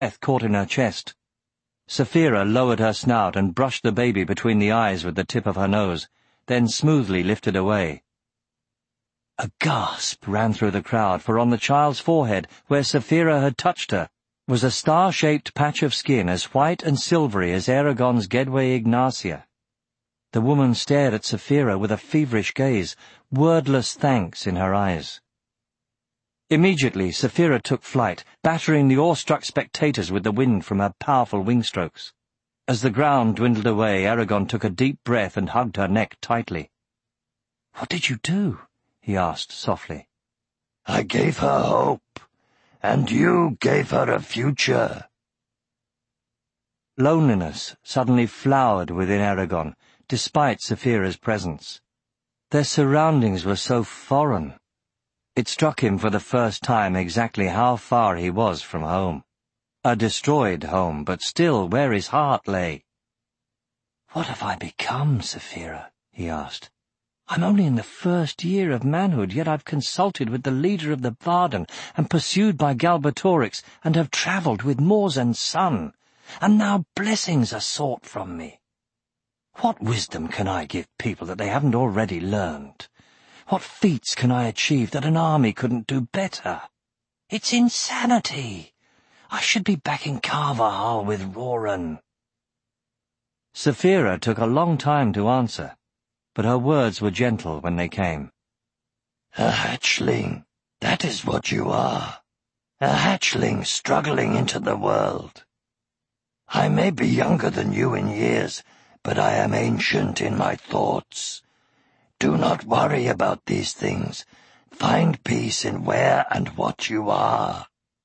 breath caught in her chest. Saphira lowered her snout and brushed the baby between the eyes with the tip of her nose, then smoothly lifted away. A gasp ran through the crowd, for on the child's forehead, where Saphira had touched her, was a star-shaped patch of skin as white and silvery as Eragon's Gedwe Ignacia. The woman stared at Saphira with a feverish gaze, wordless thanks in her eyes. Immediately, Saphira took flight, battering the awestruck spectators with the wind from her powerful wing-strokes. As the ground dwindled away, Eragon took a deep breath and hugged her neck tightly. "What did you do?" he asked softly. "I gave her hope, and you gave her a future." Loneliness suddenly flowered within Eragon, despite Saphira's presence. Their surroundings were so foreign. It struck him for the first time exactly how far he was from home. A destroyed home, but still where his heart lay. "What have I become, Saphira?" he asked. "I'm only in the first year of manhood, yet I've consulted with the leader of the Varden, and pursued by Galbatorix, and have travelled with Morzen's son, and now blessings are sought from me. What wisdom can I give people that they haven't already learned? What feats can I achieve that an army couldn't do better? It's insanity! I should be back in Carvahal with Roran." Saphira took a long time to answer, but her words were gentle when they came. "A hatchling, that is what you are. A hatchling struggling into the world. I may be younger than you in years, but I am ancient in my thoughts. Do not worry about these things. Find peace in where and what you are.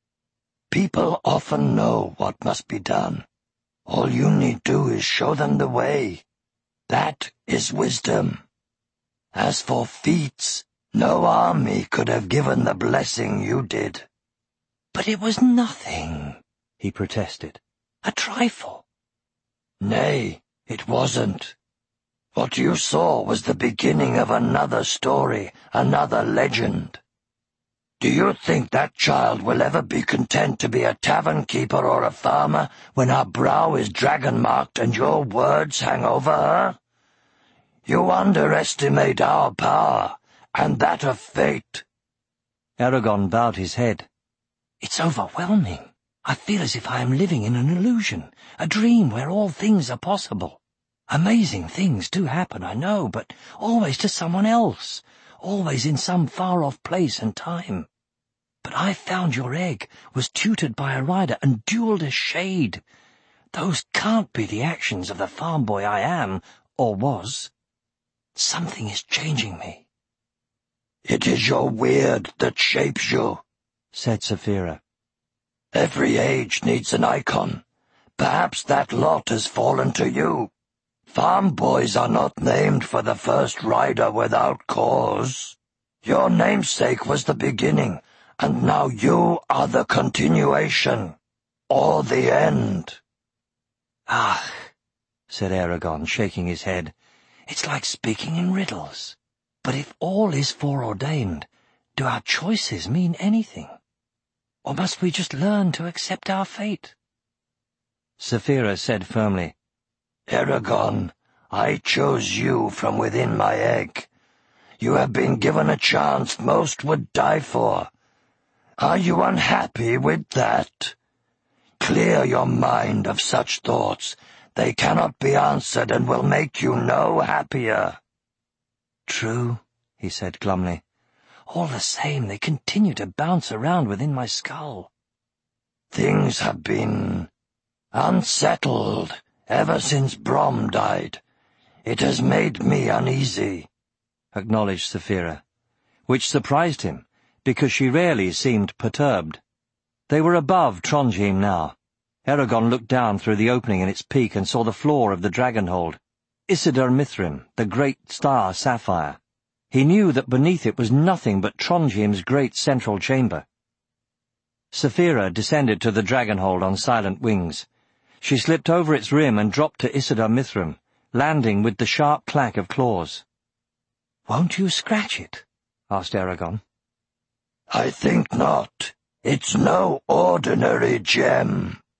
People often know what must be done. All you need do is show them the way. That is wisdom. As for feats, no army could have given the blessing you did." "But it was nothing," he protested. "A trifle." "Nay, it wasn't. What you saw was the beginning of another story, another legend. Do you think that child will ever be content to be a tavern keeper or a farmer when her brow is dragon-marked and your words hang over her? You underestimate our power, and that of fate." Eragon bowed his head. "It's overwhelming. I feel as if I am living in an illusion, a dream where all things are possible. Amazing things do happen, I know, but always to someone else, always in some far-off place and time. But I found your egg, was tutored by a rider, and duelled a shade. Those can't be the actions of the farm boy I am, or was. Something is changing me." "It is your weird that shapes you," said Saphira. "Every age needs an icon. Perhaps that lot has fallen to you. Farm boys are not named for the first rider without cause. Your namesake was the beginning, and now you are the continuation, or the end." "Ah," said Eragon, shaking his head, "it's like speaking in riddles. But if all is foreordained, do our choices mean anything? Or must we just learn to accept our fate?" Saphira said firmly, "Eragon, I chose you from within my egg. You have been given a chance most would die for. Are you unhappy with that? Clear your mind of such thoughts. They cannot be answered and will make you no happier." "True," he said glumly. "All the same, they continue to bounce around within my skull." "Things have been unsettled ever since Brom died. It has made me uneasy," acknowledged Saphira, which surprised him, because she rarely seemed perturbed. They were above Trondheim now. Eragon looked down through the opening in its peak and saw the floor of the dragon-hold, Isidar Mithrim, the great star sapphire. He knew that beneath it was nothing but Trondheim's great central chamber. Saphira descended to the dragon-hold on silent wings. She slipped over its rim and dropped to Isidar Mithrim, landing with the sharp clack of claws. "Won't you scratch it?" asked Eragon. "I think not. It's no ordinary gem."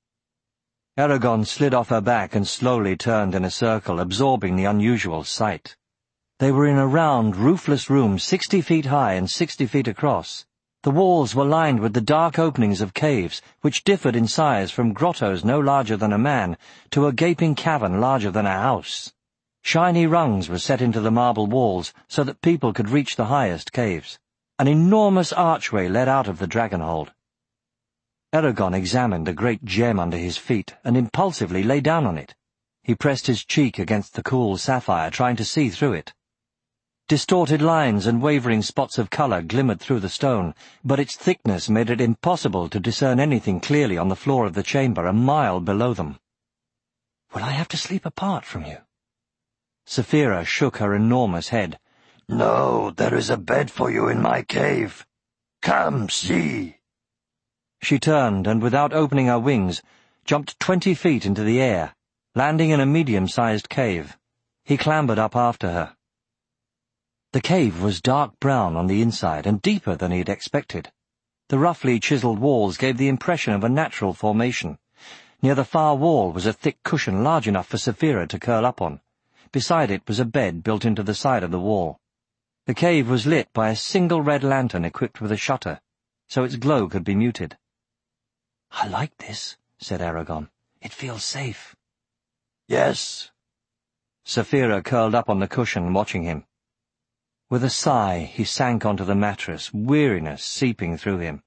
Eragon slid off her back and slowly turned in a circle, absorbing the unusual sight. They were in a round, roofless room 60 feet high and 60 feet across. The walls were lined with the dark openings of caves, which differed in size from grottos no larger than a man to a gaping cavern larger than a house. Shiny rungs were set into the marble walls so that people could reach the highest caves. An enormous archway led out of the dragonhold. Eragon examined a great gem under his feet and impulsively lay down on it. He pressed his cheek against the cool sapphire, trying to see through it. Distorted lines and wavering spots of colour glimmered through the stone, but its thickness made it impossible to discern anything clearly on the floor of the chamber a mile below them. "Will I have to sleep apart from you?" Saphira shook her enormous head. "No, there is a bed for you in my cave. Come, see." She turned and, without opening her wings, jumped 20 feet into the air, landing in a medium-sized cave. He clambered up after her. The cave was dark brown on the inside and deeper than he had expected. The roughly chiseled walls gave the impression of a natural formation. Near the far wall was a thick cushion large enough for Saphira to curl up on. Beside it was a bed built into the side of the wall. The cave was lit by a single red lantern equipped with a shutter, so its glow could be muted. "I like this," said Eragon. "It feels safe." "Yes." Saphira curled up on the cushion, watching him. With a sigh, he sank onto the mattress, weariness seeping through him.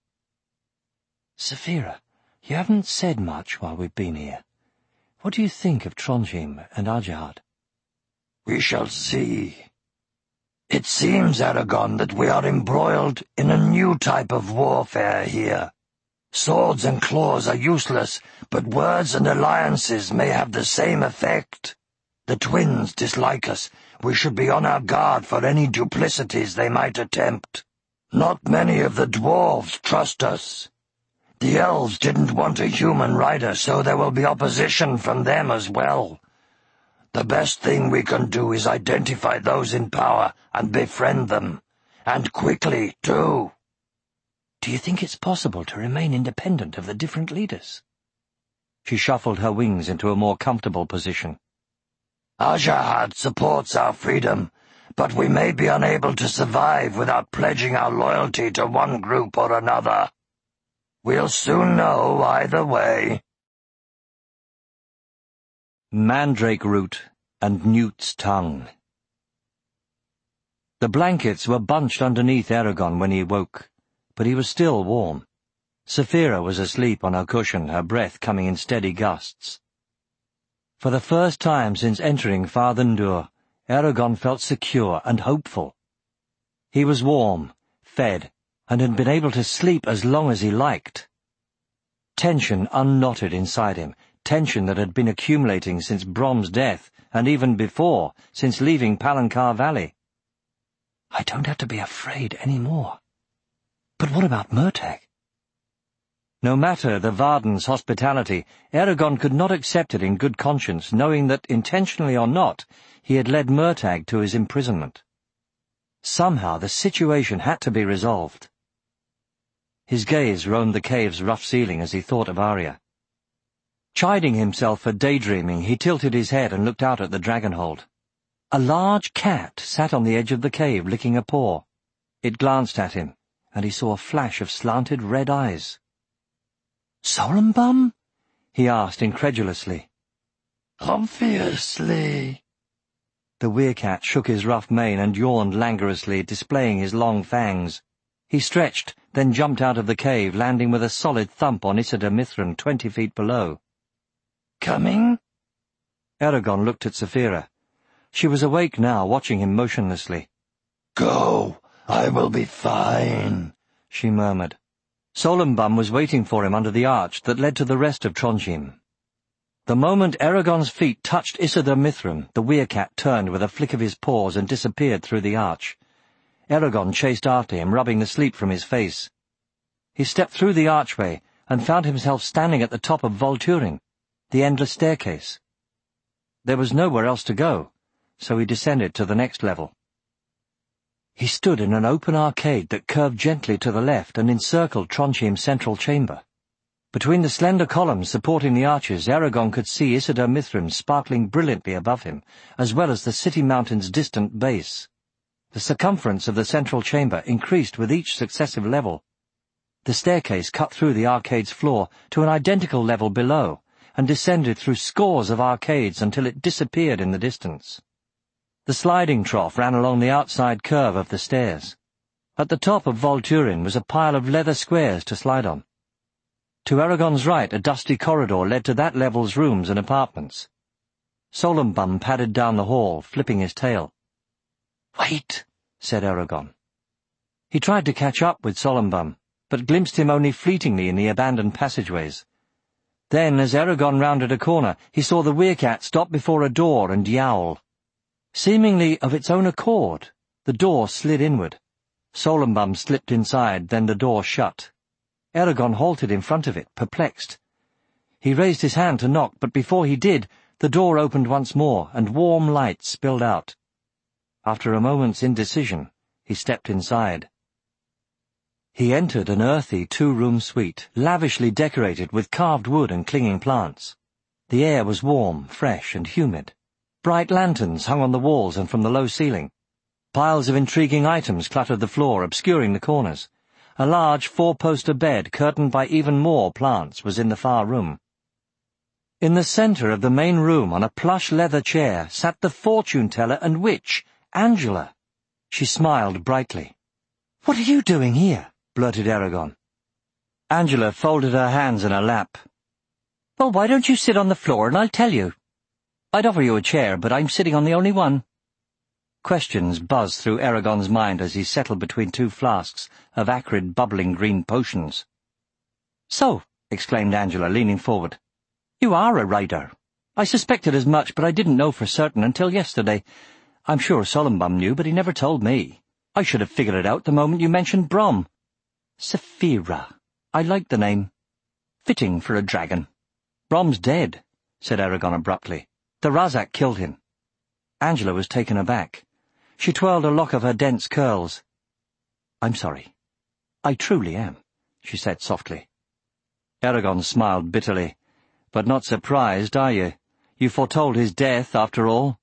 "Saphira, you haven't said much while we've been here. What do you think of Trondheim and Ajihad?" "We shall see. It seems, Eragon, that we are embroiled in a new type of warfare here. Swords and claws are useless, but words and alliances may have the same effect. The twins dislike us. We should be on our guard for any duplicities they might attempt. Not many of the dwarves trust us. The elves didn't want a human rider, so there will be opposition from them as well. The best thing we can do is identify those in power and befriend them, and quickly, too." "Do you think it's possible to remain independent of the different leaders?" She shuffled her wings into a more comfortable position. "Ajihad supports our freedom, but we may be unable to survive without pledging our loyalty to one group or another. We'll soon know either way." Mandrake root and newt's tongue. The blankets were bunched underneath Eragon when he woke, but he was still warm. Saphira was asleep on her cushion, her breath coming in steady gusts. For the first time since entering Farthendur, Eragon felt secure and hopeful. He was warm, fed, and had been able to sleep as long as he liked. Tension unknotted inside him, tension that had been accumulating since Brom's death, and even before, since leaving Palancar Valley. "I don't have to be afraid any more. But what about Murtagh?" No matter the Varden's hospitality, Eragon could not accept it in good conscience, knowing that, intentionally or not, he had led Murtagh to his imprisonment. Somehow the situation had to be resolved. His gaze roamed the cave's rough ceiling as he thought of Arya. Chiding himself for daydreaming, he tilted his head and looked out at the dragonhold. A large cat sat on the edge of the cave, licking a paw. It glanced at him, and he saw a flash of slanted red eyes. "Solumbum?" he asked incredulously. "Obviously." The werecat shook his rough mane and yawned languorously, displaying his long fangs. He stretched, then jumped out of the cave, landing with a solid thump on Isidar Mithrin 20 feet below. "Coming?" Eragon looked at Saphira. She was awake now, watching him motionlessly. "Go, I will be fine," she murmured. Solumbum was waiting for him under the arch that led to the rest of Trondheim. The moment Eragon's feet touched Isidar Mithrin, the werecat turned with a flick of his paws and disappeared through the arch. Eragon chased after him, rubbing the sleep from his face. He stepped through the archway and found himself standing at the top of Volturin, the endless staircase. There was nowhere else to go, so he descended to the next level. He stood in an open arcade that curved gently to the left and encircled Trondheim's central chamber. Between the slender columns supporting the arches, Eragon could see Isidar Mithrin sparkling brilliantly above him, as well as the city mountain's distant base. The circumference of the central chamber increased with each successive level. The staircase cut through the arcade's floor to an identical level below, and descended through scores of arcades until it disappeared in the distance. The sliding trough ran along the outside curve of the stairs. At the top of Volturin was a pile of leather squares to slide on. To Eragon's right, a dusty corridor led to that level's rooms and apartments. Solumbum padded down the hall, flipping his tail. "Wait," said Eragon. He tried to catch up with Solumbum, but glimpsed him only fleetingly in the abandoned passageways. Then, as Eragon rounded a corner, he saw the werecat stop before a door and yowl. Seemingly of its own accord, the door slid inward. Solumbum slipped inside, then the door shut. Eragon halted in front of it, perplexed. He raised his hand to knock, but before he did, the door opened once more, and warm light spilled out. After a moment's indecision, he stepped inside. He entered an earthy two-room suite, lavishly decorated with carved wood and clinging plants. The air was warm, fresh, and humid. Bright lanterns hung on the walls and from the low ceiling. Piles of intriguing items cluttered the floor, obscuring the corners. A large four-poster bed, curtained by even more plants, was in the far room. In the centre of the main room, on a plush leather chair, sat the fortune-teller and witch, Angela. She smiled brightly. "What are you doing here?" blurted Eragon. Angela folded her hands in her lap. "Well, why don't you sit on the floor and I'll tell you? I'd offer you a chair, but I'm sitting on the only one." Questions buzzed through Eragon's mind as he settled between two flasks of acrid, bubbling green potions. "So," exclaimed Angela, leaning forward, "you are a rider. I suspected as much, but I didn't know for certain until yesterday. I'm sure Solumbum knew, but he never told me. I should have figured it out the moment you mentioned Brom. Saphira. I like the name. Fitting for a dragon." "Brom's dead," said Eragon abruptly. "The Razak killed him." Angela was taken aback. She twirled a lock of her dense curls. "I'm sorry. I truly am," she said softly. Eragon smiled bitterly. "But not surprised, are you? You foretold his death, after all."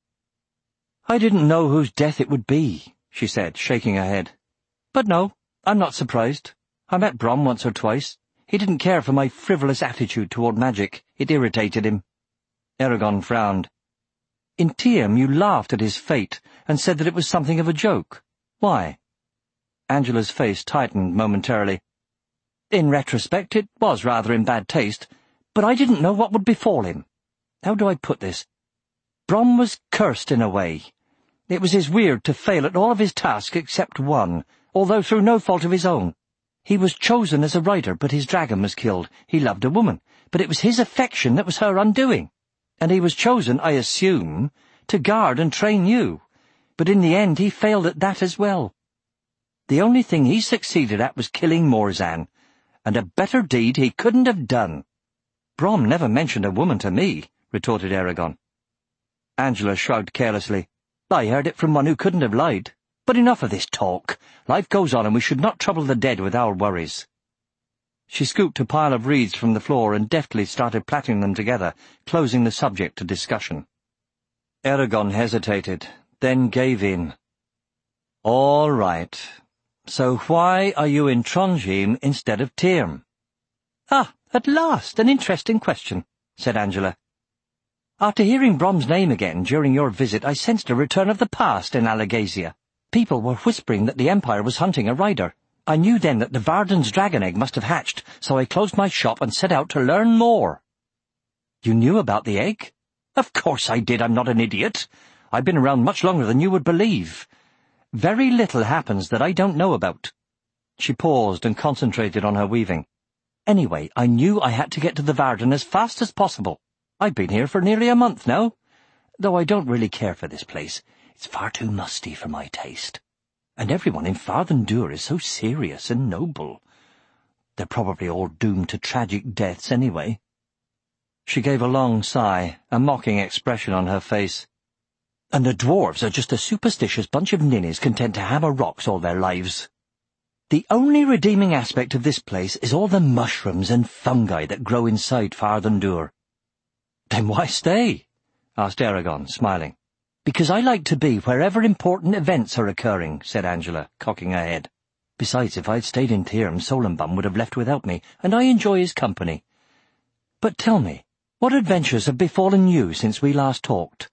"I didn't know whose death it would be," she said, shaking her head. "But no, I'm not surprised. I met Brom once or twice. He didn't care for my frivolous attitude toward magic. It irritated him." Eragon frowned. "In Tiam you laughed at his fate and said that it was something of a joke. Why?" Angela's face tightened momentarily. "In retrospect, it was rather in bad taste, but I didn't know what would befall him. How do I put this? Brom was cursed in a way. It was his weird to fail at all of his tasks except one, although through no fault of his own. He was chosen as a rider, but his dragon was killed. He loved a woman, but it was his affection that was her undoing. And he was chosen, I assume, to guard and train you. But in the end he failed at that as well. The only thing he succeeded at was killing Morzan, and a better deed he couldn't have done." "Brom never mentioned a woman to me," retorted Eragon. Angela shrugged carelessly. "I heard it from one who couldn't have lied. But enough of this talk. Life goes on, and we should not trouble the dead with our worries." She scooped a pile of reeds from the floor and deftly started plaiting them together, closing the subject to discussion. Eragon hesitated, then gave in. "All right. So why are you in Trondheim instead of Tiam?" "Ah, at last, an interesting question," said Angela. "After hearing Brom's name again during your visit, I sensed a return of the past in Allegasia. People were whispering that the Empire was hunting a rider. I knew then that the Varden's dragon egg must have hatched, so I closed my shop and set out to learn more." "You knew about the egg?" "Of course I did. I'm not an idiot. I've been around much longer than you would believe. Very little happens that I don't know about." She paused and concentrated on her weaving. "Anyway, I knew I had to get to the Varden as fast as possible. I've been here for nearly a month now, though I don't really care for this place. It's far too musty for my taste. And everyone in Farthendur is so serious and noble. They're probably all doomed to tragic deaths anyway." She gave a long sigh, a mocking expression on her face. "And the dwarves are just a superstitious bunch of ninnies content to hammer rocks all their lives." The only redeeming aspect of this place is all the mushrooms and fungi that grow inside Farthendur." "Then why stay?" asked Eragon, smiling. "Because I like to be wherever important events are occurring," said Angela, cocking her head. "Besides, if I'd stayed in Thyrim, Solembum would have left without me, and I enjoy his company. But tell me, what adventures have befallen you since we last talked?"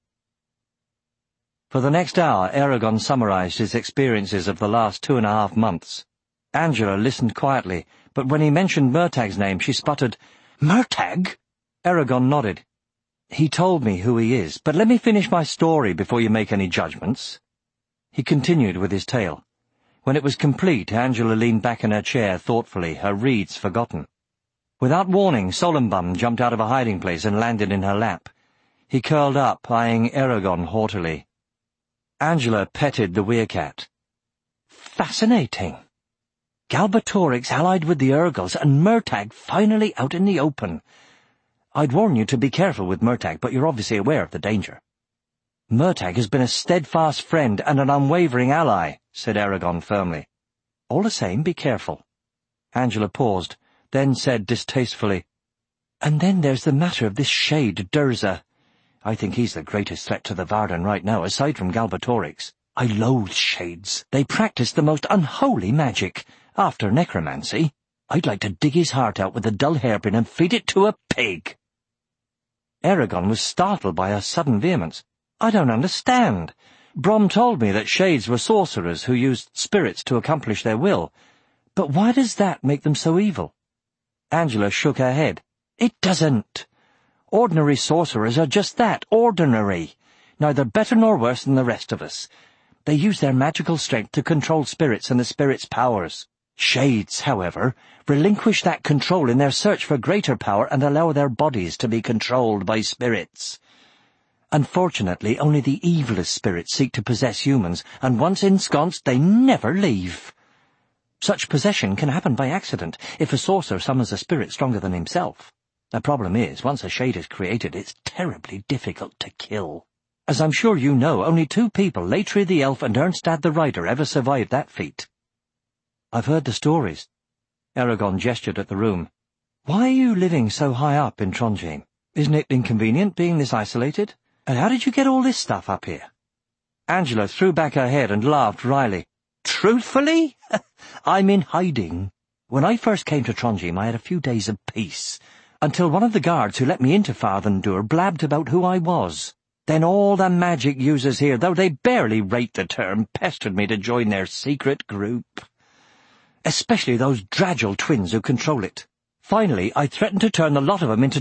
For the next hour, Eragon summarized his experiences of the last 2.5 months. Angela listened quietly, but when he mentioned Murtag's name, she sputtered, "Murtagh?" Eragon nodded. "He told me who he is, but let me finish my story before you make any judgments." He continued with his tale. When it was complete, Angela leaned back in her chair thoughtfully, her reeds forgotten. Without warning, Solembum jumped out of a hiding place and landed in her lap. He curled up, eyeing Eragon haughtily. Angela petted the werecat. "Fascinating. Galbatorix allied with the Urgals, and Murtagh finally out in the open. I'd warn you to be careful with Murtagh, but you're obviously aware of the danger." "Murtagh has been a steadfast friend and an unwavering ally," said Eragon firmly. "All the same, be careful." Angela paused, then said distastefully, "And then there's the matter of this shade, Durza. I think he's the greatest threat to the Varden right now, aside from Galbatorix. I loathe shades. They practice the most unholy magic. After necromancy, I'd like to dig his heart out with a dull hairpin and feed it to a pig." Eragon was startled by her sudden vehemence. "I don't understand. Brom told me that shades were sorcerers who used spirits to accomplish their will. But why does that make them so evil?" Angela shook her head. "It doesn't. Ordinary sorcerers are just that, ordinary, neither better nor worse than the rest of us. They use their magical strength to control spirits and the spirits' powers. Shades, however, relinquish that control in their search for greater power and allow their bodies to be controlled by spirits. Unfortunately, only the evilest spirits seek to possess humans, and once ensconced, they never leave. Such possession can happen by accident, if a sorcerer summons a spirit stronger than himself. The problem is, once a shade is created, it's terribly difficult to kill. As I'm sure you know, only 2 people, Leitri the elf and Ernstad the rider, ever survived that feat." "I've heard the stories." Eragon gestured at the room. "Why are you living so high up in Trondheim? Isn't it inconvenient being this isolated? And how did you get all this stuff up here?" Angela threw back her head and laughed wryly. "Truthfully? I'm in hiding. When I first came to Trondheim, I had a few days of peace, until one of the guards who let me into Farthendur blabbed about who I was. Then all the magic users here, though they barely rate the term, pestered me to join their secret group. Especially those Dragil twins who control it. Finally, I threatened to turn the lot of them into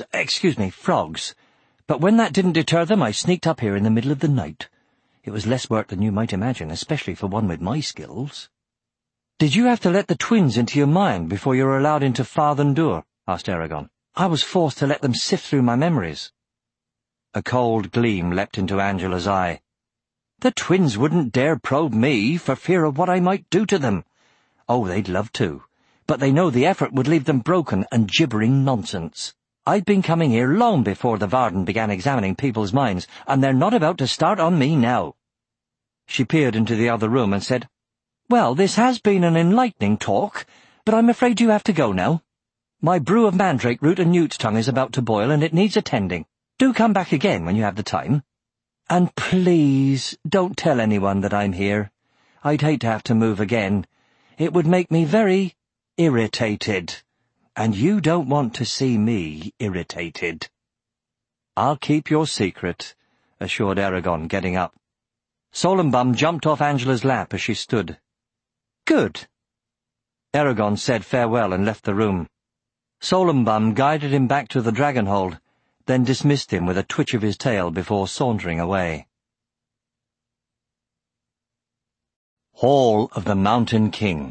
frogs. But when that didn't deter them, I sneaked up here in the middle of the night. It was less work than you might imagine, especially for one with my skills." "Did you have to let the twins into your mind before you were allowed into Farthendur?" asked Eragon. "I was forced to let them sift through my memories." A cold gleam leapt into Angela's eye. "The twins wouldn't dare probe me for fear of what I might do to them. Oh, they'd love to, but they know the effort would leave them broken and gibbering nonsense. I've been coming here long before the Varden began examining people's minds, and they're not about to start on me now." She peered into the other room and said, "Well, this has been an enlightening talk, but I'm afraid you have to go now. My brew of mandrake root and newt's tongue is about to boil, and it needs attending. Do come back again when you have the time. And please, don't tell anyone that I'm here. I'd hate to have to move again. It would make me very irritated, and you don't want to see me irritated." "I'll keep your secret," assured Eragon, getting up. Solembum jumped off Angela's lap as she stood. "Good." Eragon said farewell and left the room. Solembum guided him back to the Dragonhold, then dismissed him with a twitch of his tail before sauntering away. Hall of the Mountain King.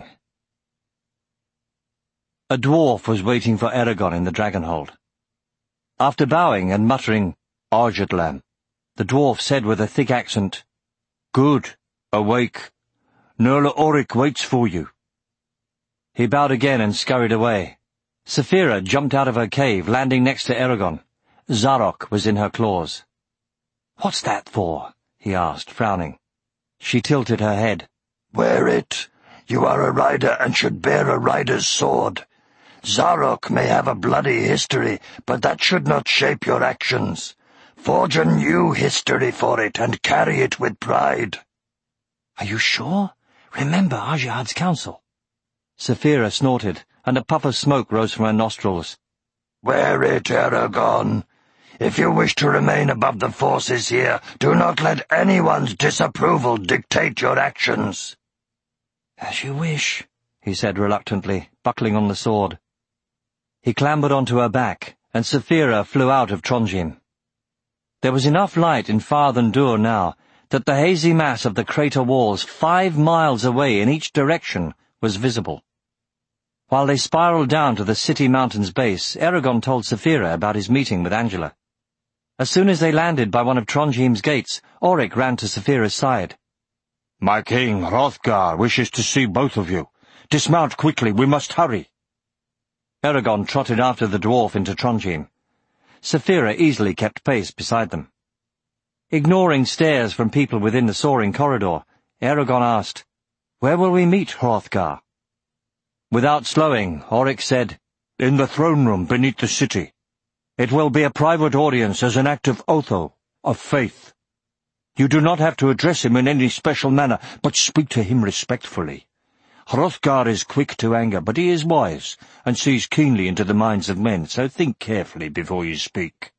A dwarf was waiting for Eragon in the Dragonhold. After bowing and muttering, "Arjatlam," the dwarf said with a thick accent, "Good, awake. Nerla Orik waits for you." He bowed again and scurried away. Saphira jumped out of her cave, landing next to Eragon. Zarok was in her claws. "What's that for?" he asked, frowning. She tilted her head. "Wear it. You are a rider and should bear a rider's sword. Zarok may have a bloody history, but that should not shape your actions. Forge a new history for it and carry it with pride. Are you sure? Remember Ajihad's counsel. Saphira snorted, and a puff of smoke rose from her nostrils. Wear it, Eragon. If you wish to remain above the forces here, do not let anyone's disapproval dictate your actions. As you wish, he said reluctantly, buckling on the sword. He clambered onto her back, and Saphira flew out of Trondheim. There was enough light in Farthendur now that the hazy mass of the crater walls 5 miles away in each direction was visible. While they spiraled down to the city mountain's base, Eragon told Saphira about his meeting with Angela. As soon as they landed by one of Trondheim's gates, Orik ran to Saphira's side. "My king, Hrothgar, wishes to see both of you. Dismount quickly, we must hurry." Eragon trotted after the dwarf into Trondheim. Saphira easily kept pace beside them. Ignoring stares from people within the soaring corridor, Eragon asked, "Where will we meet, Hrothgar?" Without slowing, Orik said, "In the throne room beneath the city. It will be a private audience as an act of Otho, of faith. You do not have to address him in any special manner, but speak to him respectfully. Hrothgar is quick to anger, but he is wise, and sees keenly into the minds of men, so think carefully before you speak."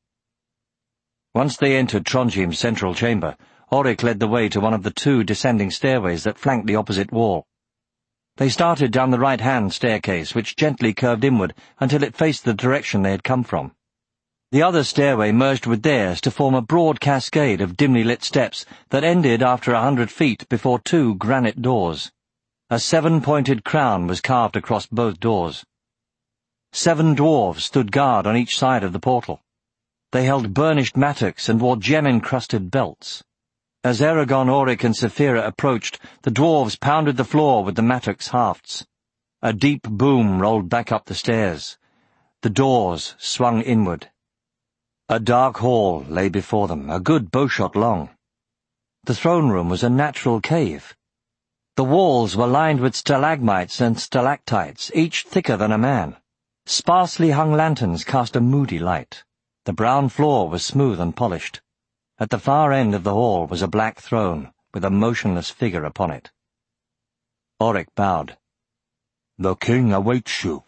Once they entered Trondheim's central chamber, Orik led the way to one of the 2 descending stairways that flanked the opposite wall. They started down the right-hand staircase, which gently curved inward until it faced the direction they had come from. The other stairway merged with theirs to form a broad cascade of dimly lit steps that ended after 100 feet before 2 granite doors. A 7-pointed crown was carved across both doors. 7 dwarves stood guard on each side of the portal. They held burnished mattocks and wore gem-encrusted belts. As Eragon, Orik, and Saphira approached, the dwarves pounded the floor with the mattock's hafts. A deep boom rolled back up the stairs. The doors swung inward. A dark hall lay before them, a good bowshot long. The throne room was a natural cave. The walls were lined with stalagmites and stalactites, each thicker than a man. Sparsely hung lanterns cast a moody light. The brown floor was smooth and polished. At the far end of the hall was a black throne, with a motionless figure upon it. Orik bowed. "The king awaits you."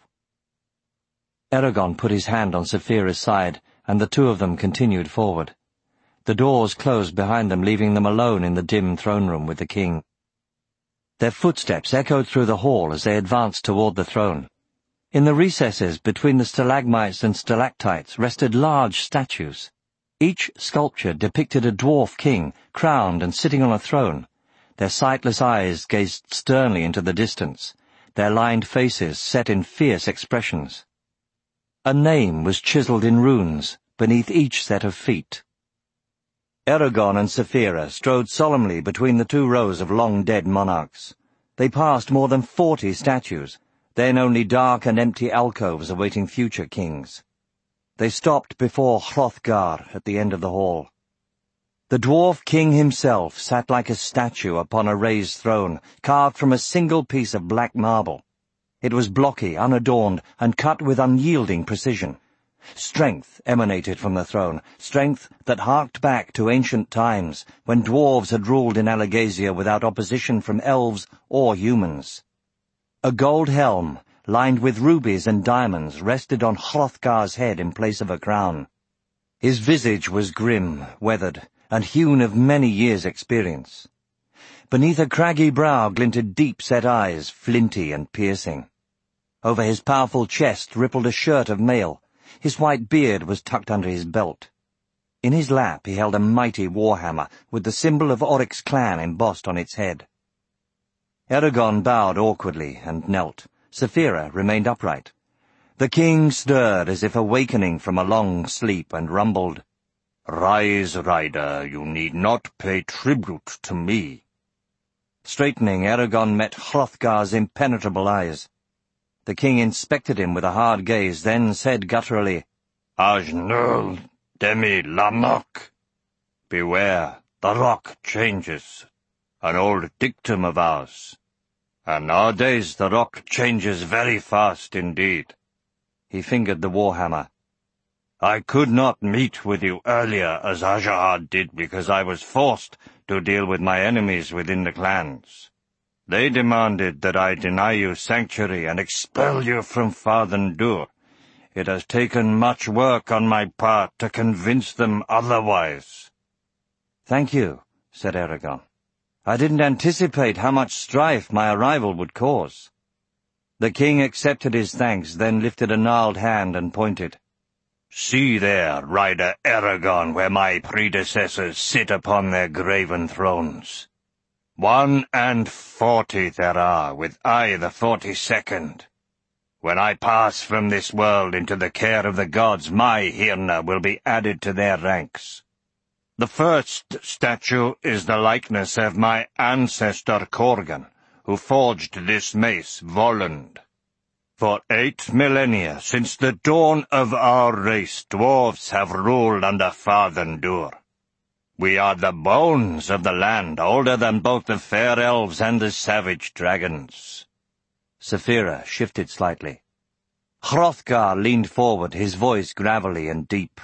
Eragon put his hand on Saphira's side, and the 2 of them continued forward. The doors closed behind them, leaving them alone in the dim throne room with the king. Their footsteps echoed through the hall as they advanced toward the throne. In the recesses between the stalagmites and stalactites rested large statues. Each sculpture depicted a dwarf king, crowned and sitting on a throne. Their sightless eyes gazed sternly into the distance, their lined faces set in fierce expressions. A name was chiseled in runes beneath each set of feet. Eragon and Saphira strode solemnly between the 2 rows of long-dead monarchs. They passed more than 40 statues, then only dark and empty alcoves awaiting future kings. They stopped before Hrothgar at the end of the hall. The dwarf king himself sat like a statue upon a raised throne, carved from a single piece of black marble. It was blocky, unadorned, and cut with unyielding precision. Strength emanated from the throne, strength that harked back to ancient times, when dwarves had ruled in Alagasia without opposition from elves or humans. A gold helm, lined with rubies and diamonds, rested on Hrothgar's head in place of a crown. His visage was grim, weathered, and hewn of many years' experience. Beneath a craggy brow glinted deep-set eyes, flinty and piercing. Over his powerful chest rippled a shirt of mail. His white beard was tucked under his belt. In his lap he held a mighty warhammer with the symbol of Oric's clan embossed on its head. Eragon bowed awkwardly and knelt. Saphira remained upright. The king stirred as if awakening from a long sleep and rumbled, "Rise, rider, you need not pay tribute to me." Straightening, Eragon met Hrothgar's impenetrable eyes. The king inspected him with a hard gaze, then said gutturally, "Ajnul demi lamok." "Beware, the rock changes. An old dictum of ours. And nowadays the rock changes very fast indeed. He fingered the warhammer. I could not meet with you earlier as Ajahad did because I was forced to deal with my enemies within the clans. They demanded that I deny you sanctuary and expel you from Fathendur. It has taken much work on my part to convince them otherwise. Thank you, said Eragon. I didn't anticipate how much strife my arrival would cause. The king accepted his thanks, then lifted a gnarled hand and pointed. See there, rider Eragon, where my predecessors sit upon their graven thrones. 41 there are, with I the 42nd. When I pass from this world into the care of the gods, my Hyrna will be added to their ranks. The first statue is the likeness of my ancestor Korgan, who forged this mace, Volund. For 8 millennia, since the dawn of our race, dwarves have ruled under Fathendur. We are the bones of the land, older than both the fair elves and the savage dragons. Saphira shifted slightly. Hrothgar leaned forward, his voice gravelly and deep.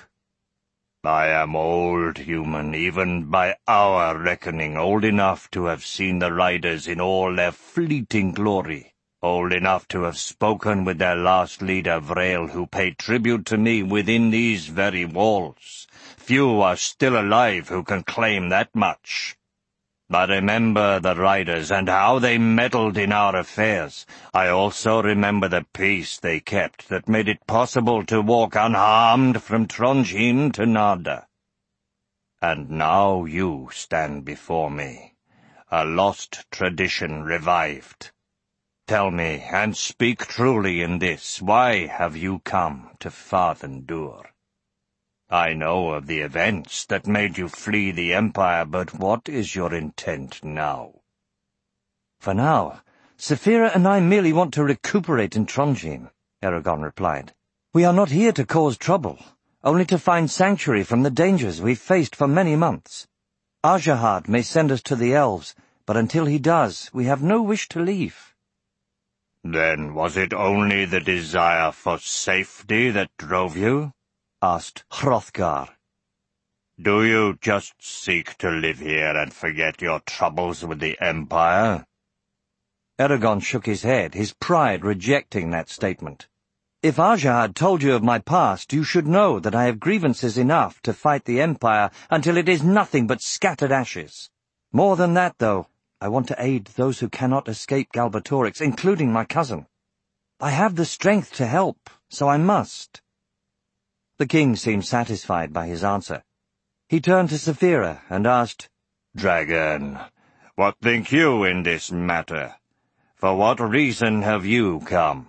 I am old, human, even by our reckoning, old enough to have seen the riders in all their fleeting glory, old enough to have spoken with their last leader, Vrel, who paid tribute to me within these very walls. Few are still alive who can claim that much. I remember the riders and how they meddled in our affairs. I also remember the peace they kept that made it possible to walk unharmed from Trondheim to Narda. And now you stand before me, a lost tradition revived. Tell me, and speak truly in this, why have you come to Fathendur? I know of the events that made you flee the Empire, but what is your intent now? For now, Saphira and I merely want to recuperate in Trondheim, Eragon replied. We are not here to cause trouble, only to find sanctuary from the dangers we've faced for many months. Ajahad may send us to the elves, but until he does, we have no wish to leave. Then was it only the desire for safety that drove you? Asked Hrothgar. Do you just seek to live here and forget your troubles with the Empire? Eragon shook his head, his pride rejecting that statement. If Ajahad told you of my past, you should know that I have grievances enough to fight the Empire until it is nothing but scattered ashes. More than that, though, I want to aid those who cannot escape Galbatorix, including my cousin. I have the strength to help, so I must. The king seemed satisfied by his answer. He turned to Saphira and asked, Dragon, what think you in this matter? For what reason have you come?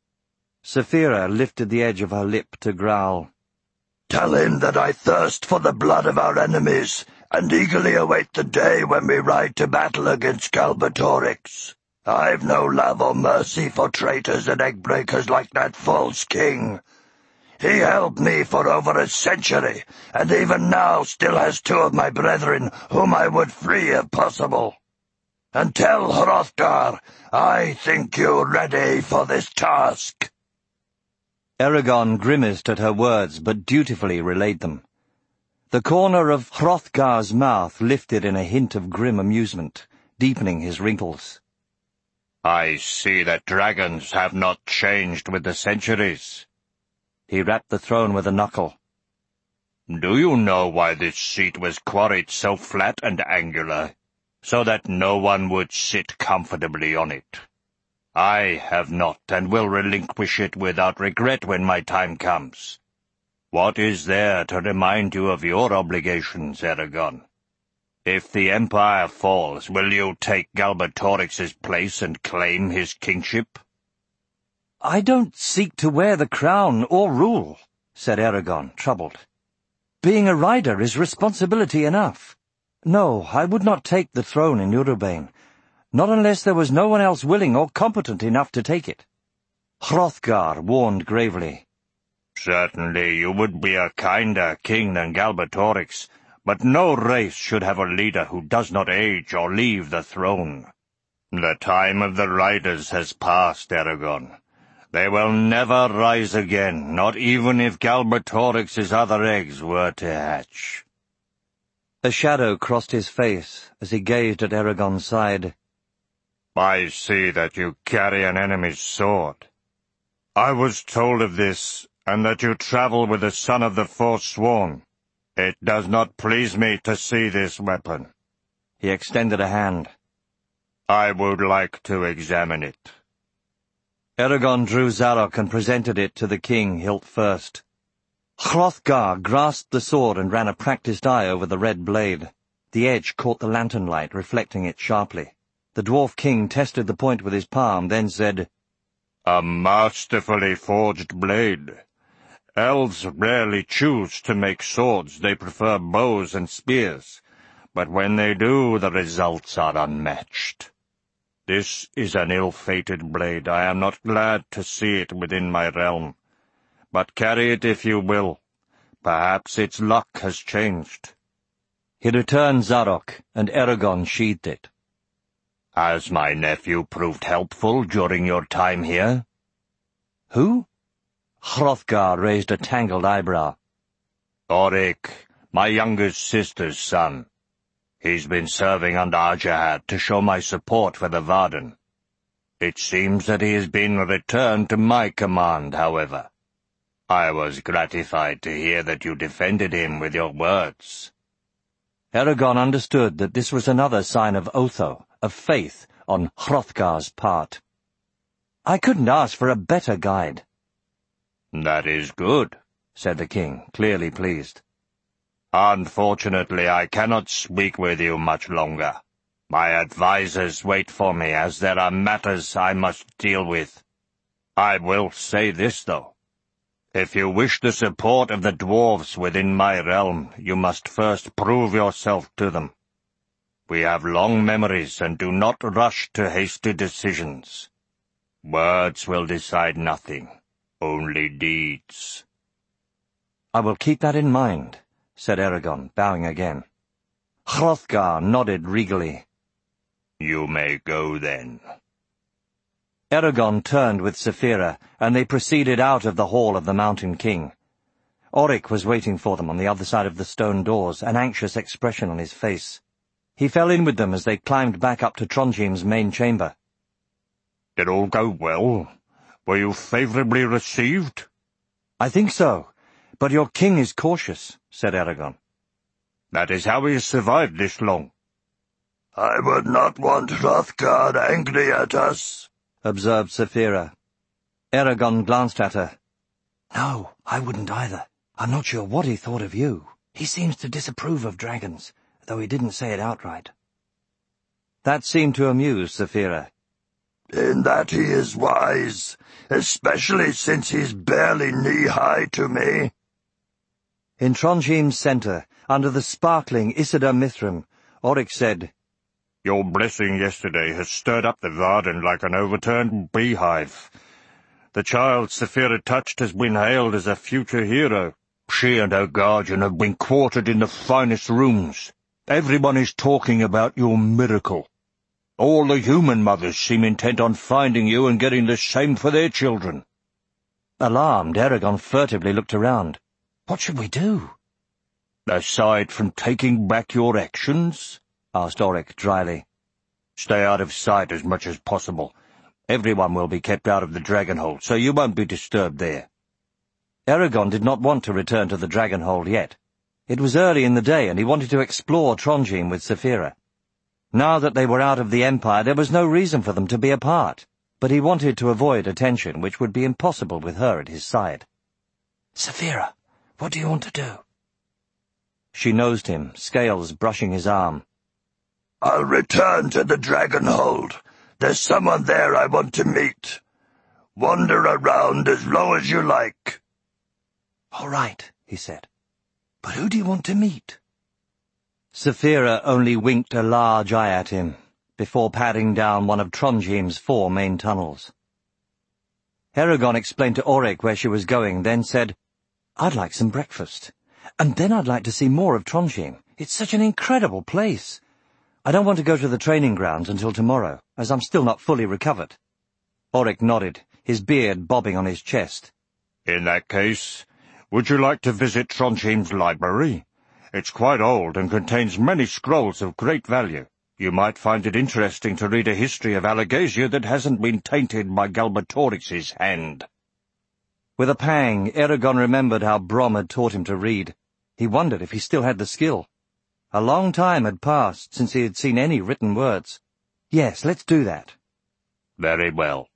Saphira lifted the edge of her lip to growl. Tell him that I thirst for the blood of our enemies, and eagerly await the day when we ride to battle against Galbatorix. I've no love or mercy for traitors and egg-breakers like that false king. He held me for over a century, and even now still has 2 of my brethren whom I would free if possible. And tell Hrothgar, I think you ready for this task. Eragon grimaced at her words, but dutifully relayed them. The corner of Hrothgar's mouth lifted in a hint of grim amusement, deepening his wrinkles. I see that dragons have not changed with the centuries. He rapped the throne with a knuckle. Do you know why this seat was quarried so flat and angular, so that no one would sit comfortably on it? I have not, and will relinquish it without regret when my time comes. What is there to remind you of your obligations, Eragon? If the Empire falls, will you take Galbatorix's place and claim his kingship? I don't seek to wear the crown or rule, said Eragon, troubled. Being a rider is responsibility enough. No, I would not take the throne in Urubane, not unless there was no one else willing or competent enough to take it. Hrothgar warned gravely. Certainly you would be a kinder king than Galbatorix, but no race should have a leader who does not age or leave the throne. The time of the riders has passed, Eragon. They will never rise again, not even if Galbatorix's other eggs were to hatch. A shadow crossed his face as he gazed at Eragon's side. I see that you carry an enemy's sword. I was told of this, and that you travel with the son of the Forsworn. It does not please me to see this weapon. He extended a hand. I would like to examine it. Eragon drew Zarok and presented it to the king, hilt first. Hrothgar grasped the sword and ran a practised eye over the red blade. The edge caught the lantern light, reflecting it sharply. The dwarf king tested the point with his palm, then said, A masterfully forged blade. Elves rarely choose to make swords. They prefer bows and spears. But when they do, the results are unmatched. This is an ill-fated blade. I am not glad to see it within my realm. But carry it if you will. Perhaps its luck has changed. He returned Zarok, and Eragon sheathed it. Has my nephew proved helpful during your time here? Who? Hrothgar raised a tangled eyebrow. Orik, my youngest sister's son. He's been serving under Ajahad to show my support for the Varden. It seems that he has been returned to my command, however. I was gratified to hear that you defended him with your words. Eragon understood that this was another sign of Otho, of faith, on Hrothgar's part. I couldn't ask for a better guide. That is good, said the king, clearly pleased. Unfortunately, I cannot speak with you much longer. My advisers wait for me, as there are matters I must deal with. I will say this, though. If you wish the support of the dwarves within my realm, you must first prove yourself to them. We have long memories and do not rush to hasty decisions. Words will decide nothing, only deeds. I will keep that in mind, said Eragon, bowing again. Hrothgar nodded regally. You may go, then. Eragon turned with Saphira, and they proceeded out of the hall of the Mountain King. Orik was waiting for them on the other side of the stone doors, an anxious expression on his face. He fell in with them as they climbed back up to Trondheim's main chamber. Did all go well? Were you favourably received? I think so, but your king is cautious, said Eragon. That is how he has survived this long. I would not want Hrothgar angry at us, observed Saphira. Eragon glanced at her. No, I wouldn't either. I'm not sure what he thought of you. He seems to disapprove of dragons, though he didn't say it outright. That seemed to amuse Saphira. In that he is wise, especially since he's barely knee-high to me. In Trondheim's centre, under the sparkling Isidar Mithrim, Orik said, Your blessing yesterday has stirred up the Varden like an overturned beehive. The child Saphira touched has been hailed as a future hero. She and her guardian have been quartered in the finest rooms. Everyone is talking about your miracle. All the human mothers seem intent on finding you and getting the same for their children. Alarmed, Eragon furtively looked around. What should we do? Aside from taking back your actions? Asked Orik dryly. Stay out of sight as much as possible. Everyone will be kept out of the Dragonhold, so you won't be disturbed there. Eragon did not want to return to the Dragonhold yet. It was early in the day, and he wanted to explore Trondheim with Saphira. Now that they were out of the Empire, there was no reason for them to be apart, but he wanted to avoid attention which would be impossible with her at his side. Saphira, what do you want to do? She nosed him, scales brushing his arm. I'll return to the Dragonhold. There's someone there I want to meet. Wander around as long as you like. All right, he said. But who do you want to meet? Saphira only winked a large eye at him, before padding down one of Trondheim's 4 main tunnels. Eragon explained to Orik where she was going, then said, I'd like some breakfast, and then I'd like to see more of Trondheim. It's such an incredible place. I don't want to go to the training grounds until tomorrow, as I'm still not fully recovered. Auric nodded, his beard bobbing on his chest. In that case, would you like to visit Trondheim's library? It's quite old and contains many scrolls of great value. You might find it interesting to read a history of Allegasia that hasn't been tainted by Galbatorix's hand. With a pang, Eragon remembered how Brom had taught him to read. He wondered if he still had the skill. A long time had passed since he had seen any written words. Yes, let's do that. Very well.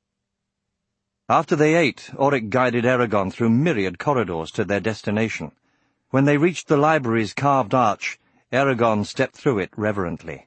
After they ate, Auric guided Eragon through myriad corridors to their destination. When they reached the library's carved arch, Eragon stepped through it reverently.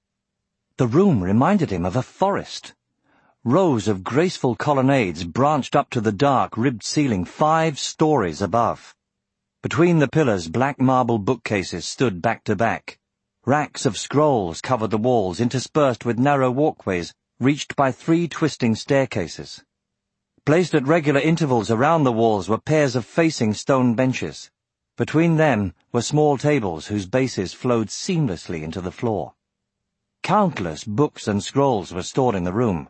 The room reminded him of a forest. Rows of graceful colonnades branched up to the dark, ribbed ceiling 5 stories above. Between the pillars, black marble bookcases stood back to back. Racks of scrolls covered the walls, interspersed with narrow walkways reached by 3 twisting staircases. Placed at regular intervals around the walls were pairs of facing stone benches. Between them were small tables whose bases flowed seamlessly into the floor. Countless books and scrolls were stored in the room.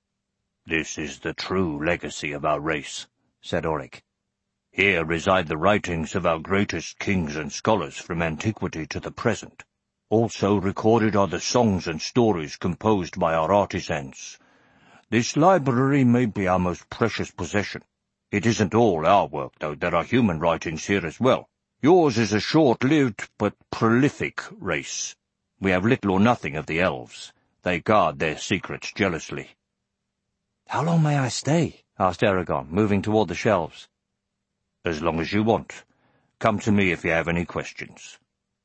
"This is the true legacy of our race," said Auric. "Here reside the writings of our greatest kings and scholars from antiquity to the present. Also recorded are the songs and stories composed by our artisans. This library may be our most precious possession. It isn't all our work, though. There are human writings here as well. Yours is a short-lived but prolific race. We have little or nothing of the elves. They guard their secrets jealously." "How long may I stay?" asked Eragon, moving toward the shelves. "As long as you want. Come to me if you have any questions."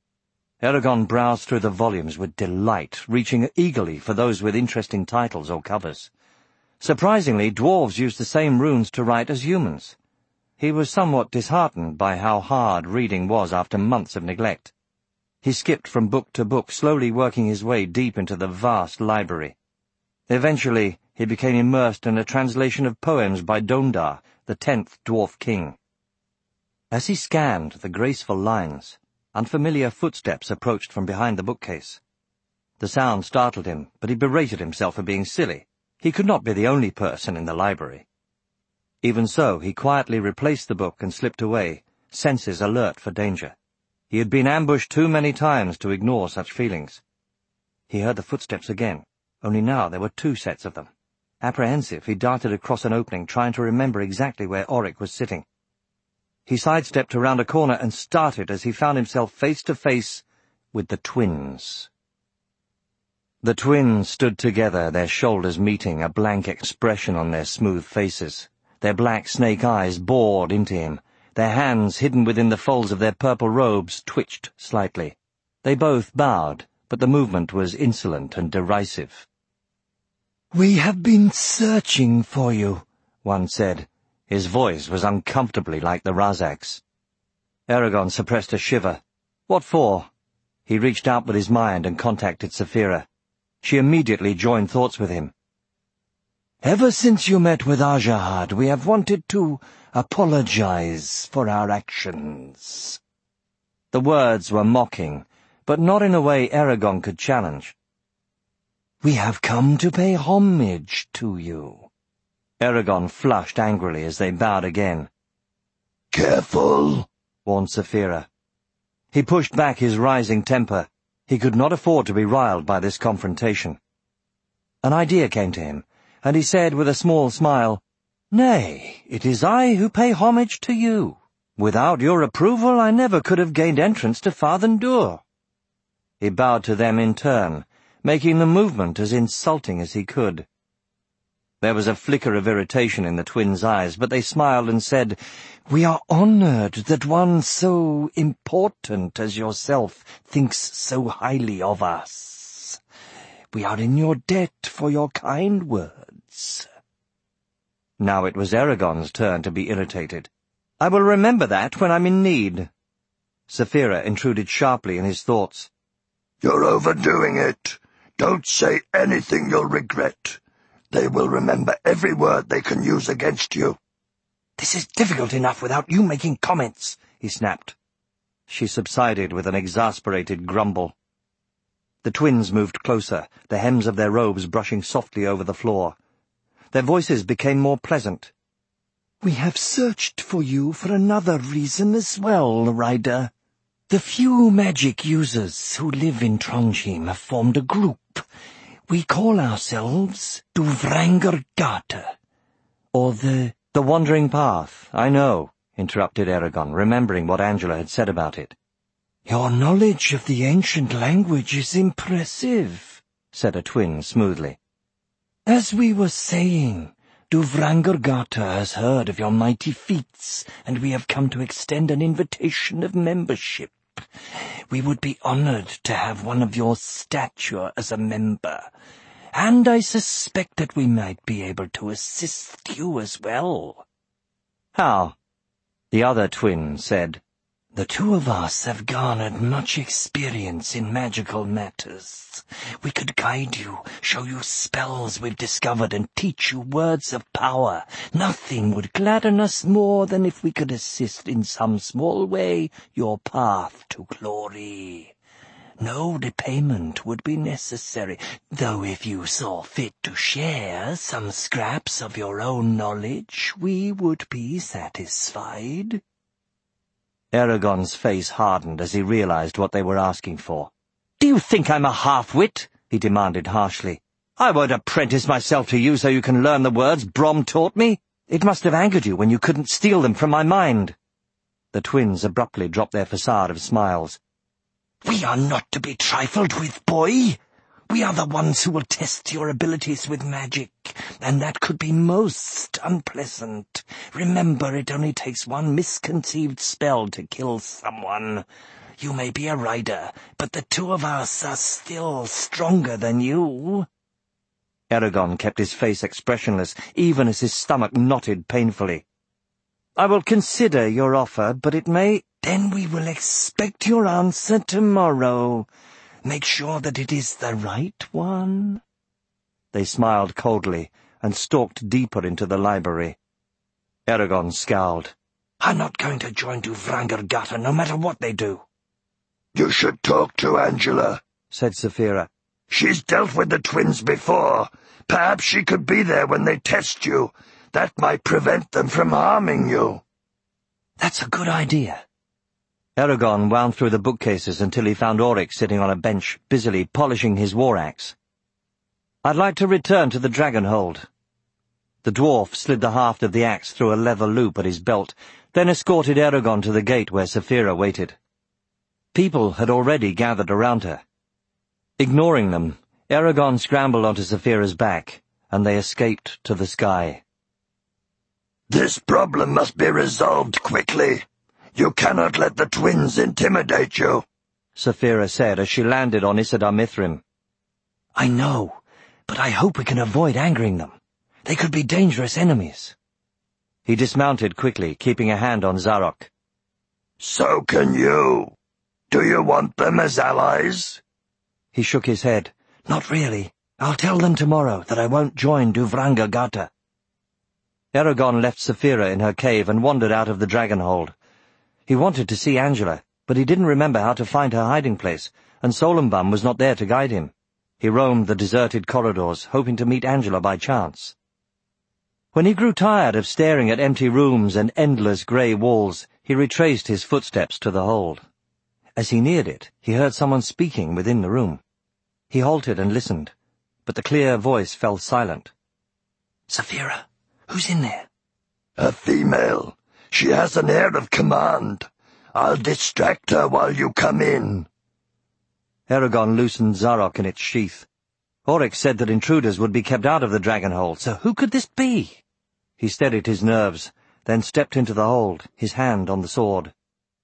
Eragon browsed through the volumes with delight, reaching eagerly for those with interesting titles or covers. Surprisingly, dwarves used the same runes to write as humans. He was somewhat disheartened by how hard reading was after months of neglect. He skipped from book to book, slowly working his way deep into the vast library. Eventually, he became immersed in a translation of poems by Dondar, the 10th dwarf king. As he scanned the graceful lines, unfamiliar footsteps approached from behind the bookcase. The sound startled him, but he berated himself for being silly. He could not be the only person in the library. Even so, he quietly replaced the book and slipped away, senses alert for danger. He had been ambushed too many times to ignore such feelings. He heard the footsteps again, only now there were 2 sets of them. Apprehensive, he darted across an opening, trying to remember exactly where Auric was sitting. He sidestepped around a corner and started as he found himself face to face with the twins. The twins stood together, their shoulders meeting, a blank expression on their smooth faces. Their black snake eyes bored into him. Their hands, hidden within the folds of their purple robes, twitched slightly. They both bowed, but the movement was insolent and derisive. "We have been searching for you," one said. His voice was uncomfortably like the Razak's. Eragon suppressed a shiver. "What for?" He reached out with his mind and contacted Saphira. She immediately joined thoughts with him. "Ever since you met with Ajahad, we have wanted to apologize for our actions." The words were mocking, but not in a way Eragon could challenge. "We have come to pay homage to you." Eragon flushed angrily as they bowed again. "Careful," warned Saphira. He pushed back his rising temper. He could not afford to be riled by this confrontation. An idea came to him, and he said with a small smile, "Nay, it is I who pay homage to you. Without your approval I never could have gained entrance to Fathendur." He bowed to them in turn, making the movement as insulting as he could. There was a flicker of irritation in the twins' eyes, but they smiled and said, "We are honored that one so important as yourself thinks so highly of us. We are in your debt for your kind words." Now it was Eragon's turn to be irritated. "I will remember that when I'm in need." Saphira intruded sharply in his thoughts. "You're overdoing it. Don't say anything you'll regret. They will remember every word they can use against you." "This is difficult enough without you making comments," he snapped. She subsided with an exasperated grumble. The twins moved closer, the hems of their robes brushing softly over the floor. Their voices became more pleasant. "We have searched for you for another reason as well, Ryder. The few magic users who live in Trondheim have formed a group. We call ourselves Duvrangur Gata, or the Wandering Path, I know," interrupted Eragon, remembering what Angela had said about it. "Your knowledge of the ancient language is impressive," said a twin smoothly. "As we were saying, Duvrangur Gata has heard of your mighty feats, and we have come to extend an invitation of membership. We would be honored to have one of your stature as a member, and I suspect that we might be able to assist you as well." "How?" The other twin said. "The two of us have garnered much experience in magical matters. We could guide you, show you spells we've discovered, and teach you words of power. Nothing would gladden us more than if we could assist in some small way your path to glory. No repayment would be necessary, though if you saw fit to share some scraps of your own knowledge, we would be satisfied." Eragon's face hardened as he realized what they were asking for. "Do you think I'm a half-wit?" he demanded harshly. "I won't apprentice myself to you so you can learn the words Brom taught me. It must have angered you when you couldn't steal them from my mind." The twins abruptly dropped their facade of smiles. "We are not to be trifled with, boy. We are the ones who will test your abilities with magic, and that could be most unpleasant. Remember, it only takes one misconceived spell to kill someone. You may be a rider, but the two of us are still stronger than you." Eragon kept his face expressionless, even as his stomach knotted painfully. "I will consider your offer, but it may—" "Then we will expect your answer tomorrow. Make sure that it is the right one." They smiled coldly and stalked deeper into the library. Eragon scowled. "I'm not going to join Duvrangur Gata no matter what they do." "You should talk to Angela," said Saphira. "She's dealt with the twins before. Perhaps she could be there when they test you. That might prevent them from harming you." "That's a good idea." Eragon wound through the bookcases until he found Oryx sitting on a bench, busily polishing his war-axe. "I'd like to return to the Dragonhold." The dwarf slid the haft of the axe through a leather loop at his belt, then escorted Eragon to the gate where Saphira waited. People had already gathered around her. Ignoring them, Eragon scrambled onto Saphira's back, and they escaped to the sky. "This problem must be resolved quickly. You cannot let the twins intimidate you," Saphira said as she landed on Isidar Mithrim. "I know, but I hope we can avoid angering them. They could be dangerous enemies." He dismounted quickly, keeping a hand on Zarok. "So can you. Do you want them as allies?" He shook his head. "Not really. I'll tell them tomorrow that I won't join Duvrangur Gata." Eragon left Saphira in her cave and wandered out of the Dragonhold. He wanted to see Angela, but he didn't remember how to find her hiding place, and Solumbum was not there to guide him. He roamed the deserted corridors, hoping to meet Angela by chance. When he grew tired of staring at empty rooms and endless grey walls, he retraced his footsteps to the hold. As he neared it, he heard someone speaking within the room. He halted and listened, but the clear voice fell silent. "Saphira, who's in there?" "A female. She has an air of command. I'll distract her while you come in." Eragon loosened Zarok in its sheath. Oryx said that intruders would be kept out of the Dragonhold, so who could this be? He steadied his nerves, then stepped into the hold, his hand on the sword.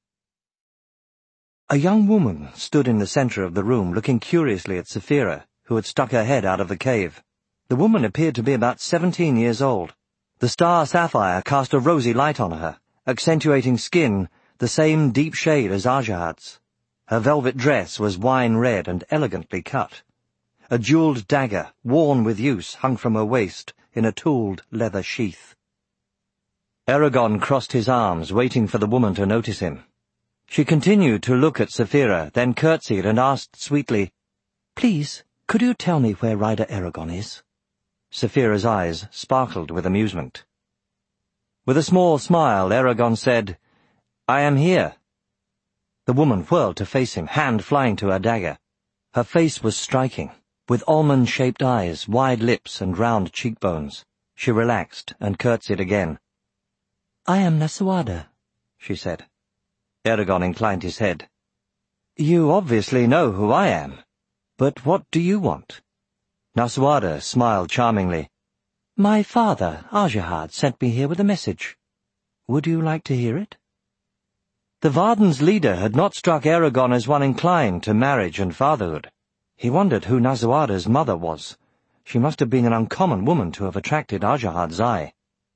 A young woman stood in the center of the room, looking curiously at Saphira, who had stuck her head out of the cave. The woman appeared to be about 17 years old. The star sapphire cast a rosy light on her, accentuating skin the same deep shade as Ajahad's. Her velvet dress was wine red and elegantly cut. A jeweled dagger, worn with use, hung from her waist in a tooled leather sheath. Eragon crossed his arms, waiting for the woman to notice him. She continued to look at Saphira, then curtsied and asked sweetly, Please, could you tell me where Ryder Eragon is? Saphira's eyes sparkled with amusement. With a small smile, Eragon said, I am here. The woman whirled to face him, hand flying to her dagger. Her face was striking, with almond-shaped eyes, wide lips, and round cheekbones. She relaxed and curtsied again. I am Nasuada, she said. Eragon inclined his head. You obviously know who I am. But what do you want? Nasuada smiled charmingly. My father, Ajahad, sent me here with a message. Would you like to hear it? The Varden's leader had not struck Eragon as one inclined to marriage and fatherhood. He wondered who Nasuada's mother was. She must have been an uncommon woman to have attracted Ajahad's eye.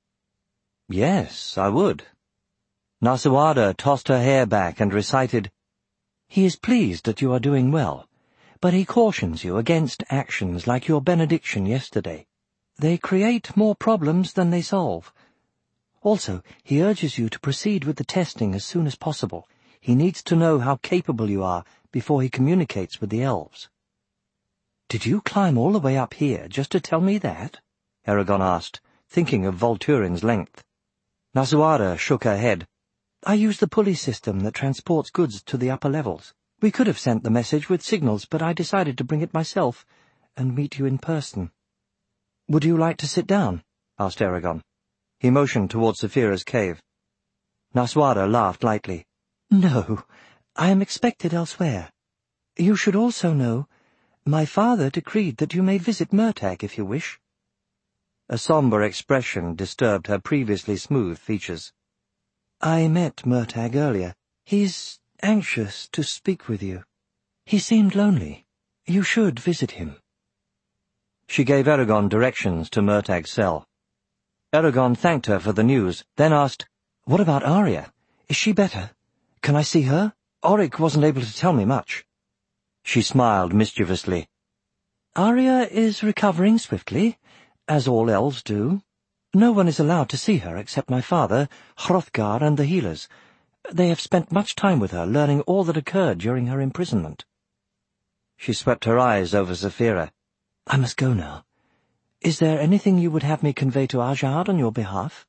Yes, I would. Nasuada tossed her hair back and recited, He is pleased that you are doing well, but he cautions you against actions like your benediction yesterday. They create more problems than they solve. Also, he urges you to proceed with the testing as soon as possible. He needs to know how capable you are before he communicates with the elves. Did you climb all the way up here just to tell me that? Eragon asked, thinking of Volturin's length. Nasuada shook her head. I use the pulley system that transports goods to the upper levels. We could have sent the message with signals, but I decided to bring it myself and meet you in person. Would you like to sit down? Asked Eragon. He motioned towards Saphira's cave. Nasuada laughed lightly. No, I am expected elsewhere. You should also know, my father decreed that you may visit Murtagh if you wish. A sombre expression disturbed her previously smooth features. I met Murtagh earlier. He's anxious to speak with you. He seemed lonely. You should visit him. She gave Eragon directions to Murtagh's cell. Eragon thanked her for the news, then asked, What about Arya? Is she better? Can I see her? Auric wasn't able to tell me much. She smiled mischievously. Arya is recovering swiftly, as all elves do. No one is allowed to see her except my father, Hrothgar, and the healers. They have spent much time with her, learning all that occurred during her imprisonment. She swept her eyes over Saphira. I must go now. Is there anything you would have me convey to Ajahad on your behalf?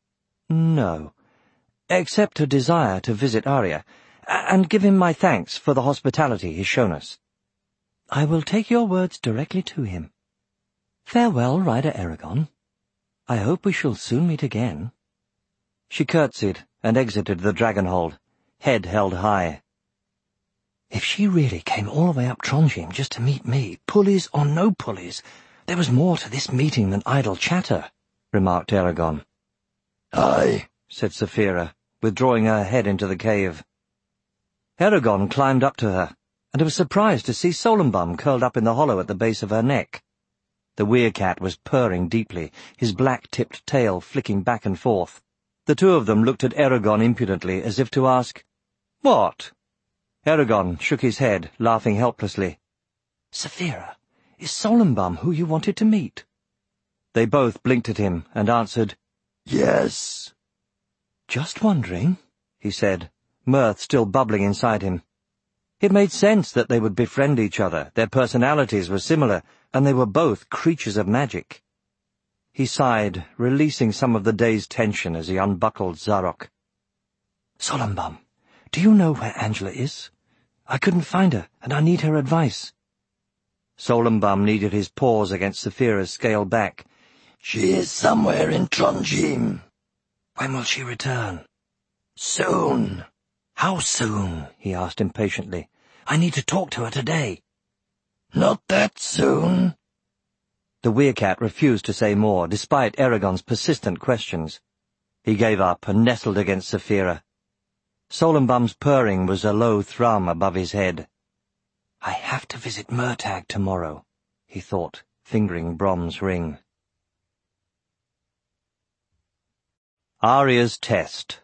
No, except a desire to visit Arya, and give him my thanks for the hospitality he's shown us. I will take your words directly to him. Farewell, Ryder Eragon. I hope we shall soon meet again. She curtsied and exited the dragonhold, head held high. If she really came all the way up Trondheim just to meet me, pulleys or no pulleys, there was more to this meeting than idle chatter, remarked Eragon. Aye, said Saphira, withdrawing her head into the cave. Eragon climbed up to her, and was surprised to see Solumbum curled up in the hollow at the base of her neck. The werecat was purring deeply, his black-tipped tail flicking back and forth. The two of them looked at Eragon impudently, as if to ask, What? Eragon shook his head, laughing helplessly. Saphira, is Solumbum who you wanted to meet? They both blinked at him and answered, Yes. Just wondering, he said, mirth still bubbling inside him. It made sense that they would befriend each other. Their personalities were similar, and they were both creatures of magic. He sighed, releasing some of the day's tension as he unbuckled Zarok. Solumbum, do you know where Angela is? I couldn't find her, and I need her advice. Solumbum kneaded his paws against Saphira's scaled back. She is somewhere in Trondheim. When will she return? Soon. How soon? He asked impatiently. I need to talk to her today. Not that soon. The werecat refused to say more, despite Eragon's persistent questions. He gave up and nestled against Saphira. Solumbum's purring was a low thrum above his head. I have to visit Murtagh tomorrow, he thought, fingering Brom's ring. Arya's test.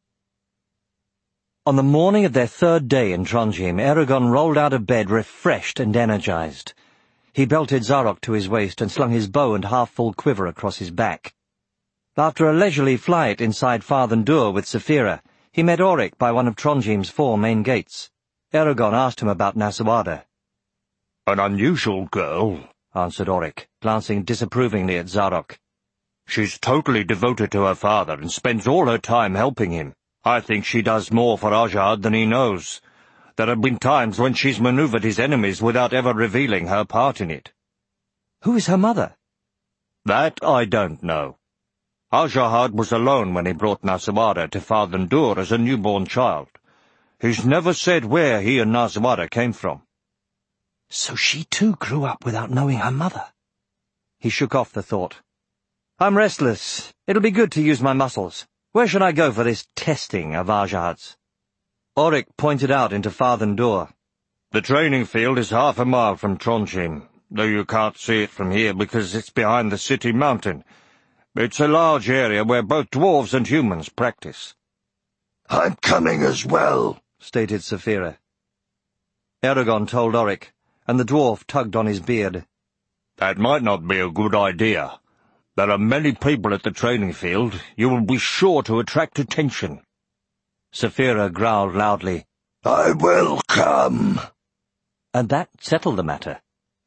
On the morning of their third day in Trondheim, Eragon rolled out of bed refreshed and energized. He belted Zarok to his waist and slung his bow and half-full quiver across his back. After a leisurely flight inside Farthendur with Saphira, he met Auric by one of Trondheim's 4 main gates. Eragon asked him about Nasuada. An unusual girl, answered Oryx, glancing disapprovingly at Zarok. She's totally devoted to her father and spends all her time helping him. I think she does more for Ajad than he knows. There have been times when she's maneuvered his enemies without ever revealing her part in it. Who is her mother? That I don't know. Ajahad was alone when he brought Nasawara to Fathandur as a newborn child. He's never said where he and Nasawara came from. So she too grew up without knowing her mother. He shook off the thought. I'm restless. It'll be good to use my muscles. Where should I go for this testing of Ajahad's? Oryx pointed out into Fathandur. The training field is half a mile from Trondheim, though you can't see it from here because it's behind the city mountain. It's a large area where both dwarves and humans practice. I'm coming as well, stated Saphira. Eragon told Oryx, and the dwarf tugged on his beard. That might not be a good idea. There are many people at the training field. You will be sure to attract attention. Saphira growled loudly. I will come. And that settled the matter.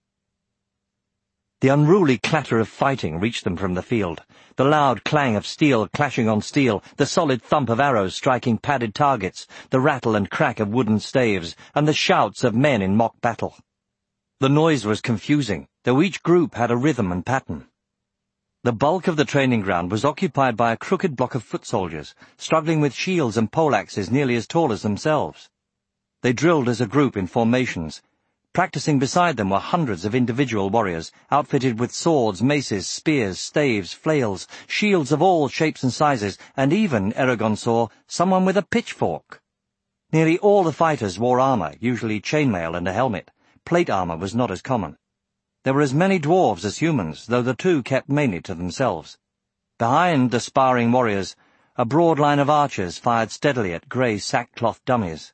The unruly clatter of fighting reached them from the field, the loud clang of steel clashing on steel, the solid thump of arrows striking padded targets, the rattle and crack of wooden staves, and the shouts of men in mock battle. The noise was confusing, though each group had a rhythm and pattern. The bulk of the training ground was occupied by a crooked block of foot soldiers, struggling with shields and poleaxes nearly as tall as themselves. They drilled as a group in formations. Practicing beside them were hundreds of individual warriors, outfitted with swords, maces, spears, staves, flails, shields of all shapes and sizes, and even, Eragon saw, someone with a pitchfork. Nearly all the fighters wore armor, usually chainmail and a helmet. Plate armor was not as common. There were as many dwarves as humans, though the two kept mainly to themselves. Behind the sparring warriors, a broad line of archers fired steadily at grey sackcloth dummies.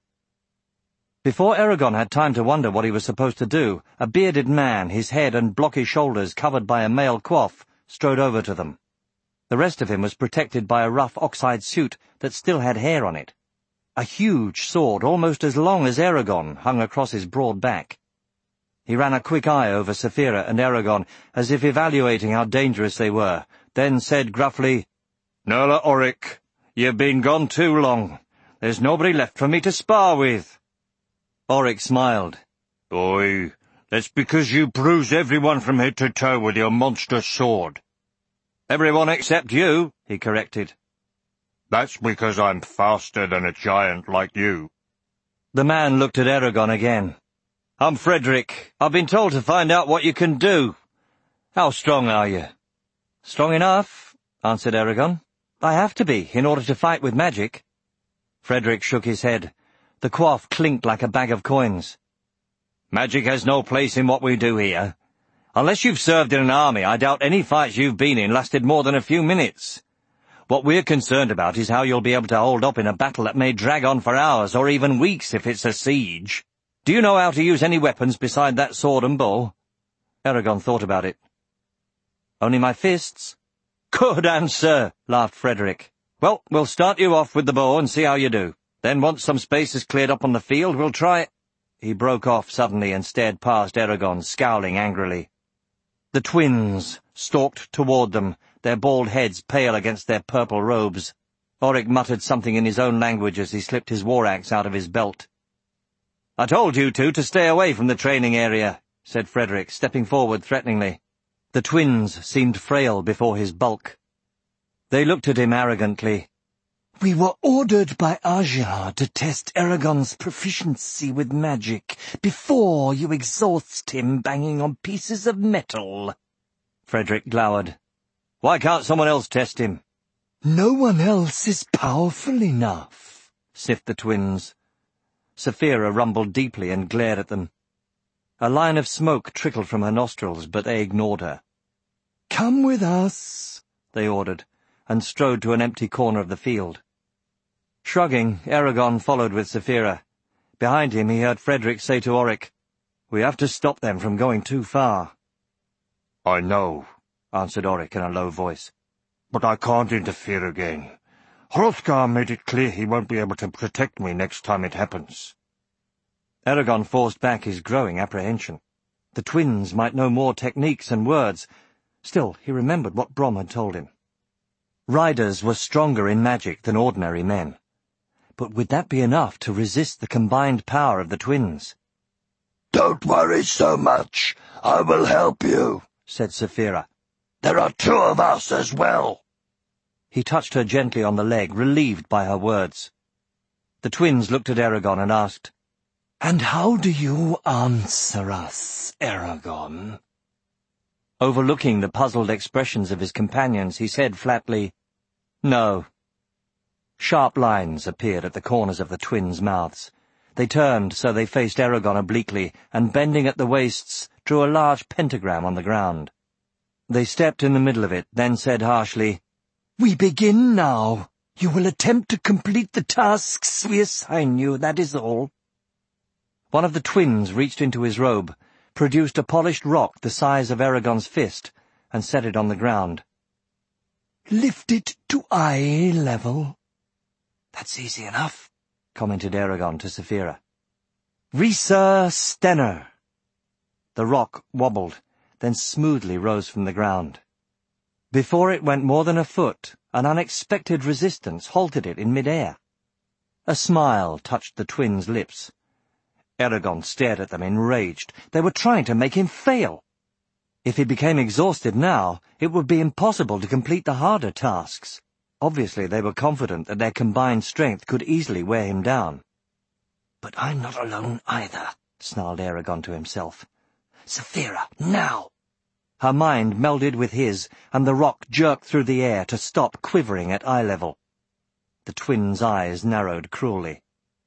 Before Eragon had time to wonder what he was supposed to do, a bearded man, his head and blocky shoulders covered by a mail coif, strode over to them. The rest of him was protected by a rough oxhide suit that still had hair on it. A huge sword, almost as long as Eragon, hung across his broad back. He ran a quick eye over Saphira and Eragon, as if evaluating how dangerous they were, then said gruffly, "Nola Oryx, you've been gone too long. There's nobody left for me to spar with." Oryx smiled. "Boy, that's because you bruise everyone from head to toe with your monster sword." "Everyone except you," he corrected. "That's because I'm faster than a giant like you." The man looked at Eragon again. "I'm Frederick. I've been told to find out what you can do. How strong are you?" "Strong enough," answered Eragon. "I have to be, in order to fight with magic." Frederick shook his head. The coif clinked like a bag of coins. "Magic has no place in what we do here. Unless you've served in an army, I doubt any fights you've been in lasted more than a few minutes. What we're concerned about is how you'll be able to hold up in a battle that may drag on for hours or even weeks if it's a siege. Do you know how to use any weapons beside that sword and bow?" Eragon thought about it. "Only my fists." "Good answer," laughed Frederick. "Well, we'll start you off with the bow and see how you do. Then once some space is cleared up on the field, we'll try—" He broke off suddenly and stared past Eragon, scowling angrily. The twins stalked toward them, their bald heads pale against their purple robes. Oryx muttered something in his own language as he slipped his war-axe out of his belt. "I told you two to stay away from the training area," said Frederick, stepping forward threateningly. The twins seemed frail before his bulk. They looked at him arrogantly. "We were ordered by Ajahad to test Eragon's proficiency with magic before you exhaust him banging on pieces of metal." Frederick glowered. "Why can't someone else test him?" "No one else is powerful enough," sniffed the twins. Saphira rumbled deeply and glared at them. A line of smoke trickled from her nostrils, but they ignored her. "Come with us," they ordered, and strode to an empty corner of the field. Shrugging, Eragon followed with Saphira. Behind him he heard Frederick say to Oryx, "We have to stop them from going too far." "I know," answered Oryx in a low voice, "but I can't interfere again. Hrothgar made it clear he won't be able to protect me next time it happens." Eragon forced back his growing apprehension. The twins might know more techniques and words. Still, he remembered what Brom had told him. Riders were stronger in magic than ordinary men. But would that be enough to resist the combined power of the twins? "Don't worry so much. I will help you," said Saphira. "There are 2 of us as well." He touched her gently on the leg, relieved by her words. The twins looked at Eragon and asked, "And how do you answer us, Eragon?" Overlooking the puzzled expressions of his companions, he said flatly, "No." Sharp lines appeared at the corners of the twins' mouths. They turned so they faced Eragon obliquely, and bending at the waists, drew a large pentagram on the ground. They stepped in the middle of it, then said harshly, "We begin now. You will attempt to complete the tasks we assign you, that is all." One of the twins reached into his robe, produced a polished rock the size of Eragon's fist, and set it on the ground. "Lift it to eye level." "That's easy enough," commented Eragon to Saphira. "Risa Stenner." The rock wobbled, then smoothly rose from the ground. Before it went more than a foot, an unexpected resistance halted it in mid-air. A smile touched the twins' lips. Eragon stared at them enraged. They were trying to make him fail. If he became exhausted now, it would be impossible to complete the harder tasks. Obviously, they were confident that their combined strength could easily wear him down. "But I'm not alone either," snarled Eragon to himself. "Saphira, now!" Her mind melded with his, and the rock jerked through the air to stop quivering at eye level. The twins' eyes narrowed cruelly.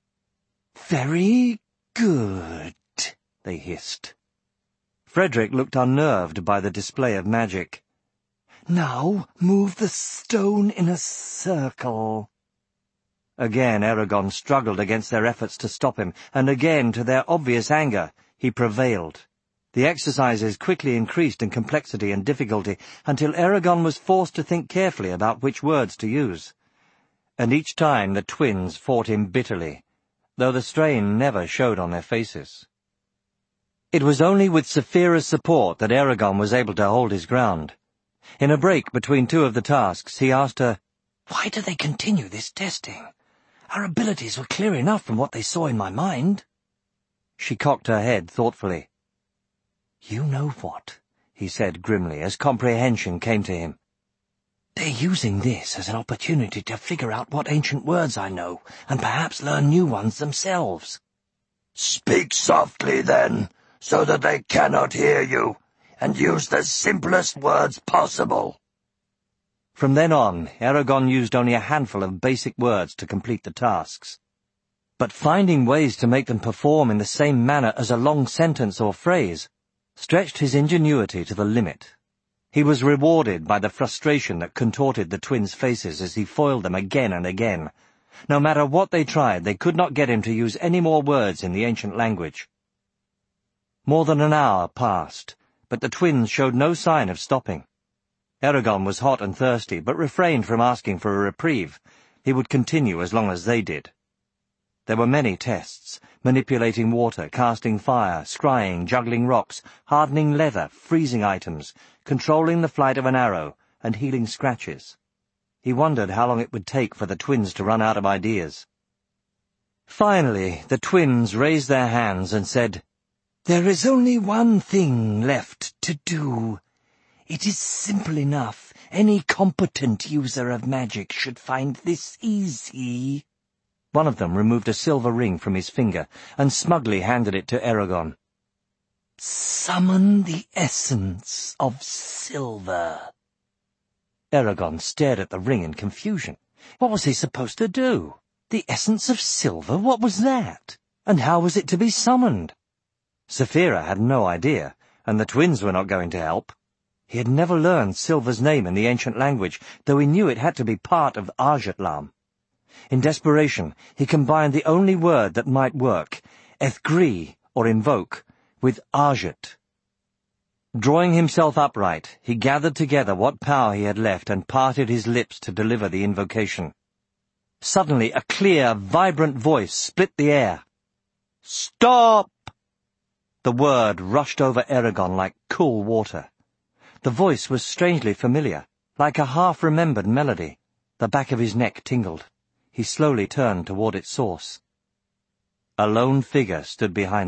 "Very good," they hissed. Frederick looked unnerved by the display of magic. "Now move the stone in a circle." Again Eragon struggled against their efforts to stop him, and again, to their obvious anger, he prevailed. The exercises quickly increased in complexity and difficulty, until Eragon was forced to think carefully about which words to use. And each time the twins fought him bitterly, though the strain never showed on their faces. It was only with Saphira's support that Eragon was able to hold his ground. In a break between 2 of the tasks, he asked her, "Why do they continue this testing? Our abilities were clear enough from what they saw in my mind." She cocked her head thoughtfully. "You know what," he said grimly as comprehension came to him. "They're using this as an opportunity to figure out what ancient words I know, and perhaps learn new ones themselves." "Speak softly, then, so that they cannot hear you, and use the simplest words possible." From then on, Eragon used only a handful of basic words to complete the tasks. But finding ways to make them perform in the same manner as a long sentence or phrase stretched his ingenuity to the limit. He was rewarded by the frustration that contorted the twins' faces as he foiled them again and again. No matter what they tried, they could not get him to use any more words in the ancient language. More than an hour passed, but the twins showed no sign of stopping. Eragon was hot and thirsty, but refrained from asking for a reprieve. He would continue as long as they did. There were many tests: manipulating water, casting fire, scrying, juggling rocks, hardening leather, freezing items, controlling the flight of an arrow, and healing scratches. He wondered how long it would take for the twins to run out of ideas. Finally, the twins raised their hands and said, "There is only one thing left to do. It is simple enough. Any competent user of magic should find this easy." One of them removed a silver ring from his finger and smugly handed it to Eragon. "Summon the essence of silver." Eragon stared at the ring in confusion. What was he supposed to do? The essence of silver? What was that? And how was it to be summoned? Saphira had no idea, and the twins were not going to help. He had never learned Silver's name in the ancient language, though he knew it had to be part of Arjatlam. In desperation, he combined the only word that might work, Ethgri, or invoke, with Arjat. Drawing himself upright, he gathered together what power he had left and parted his lips to deliver the invocation. Suddenly, a clear, vibrant voice split the air. "Stop!" The word rushed over Eragon like cool water. The voice was strangely familiar, like a half-remembered melody. The back of his neck tingled. He slowly turned toward its source. A lone figure stood behind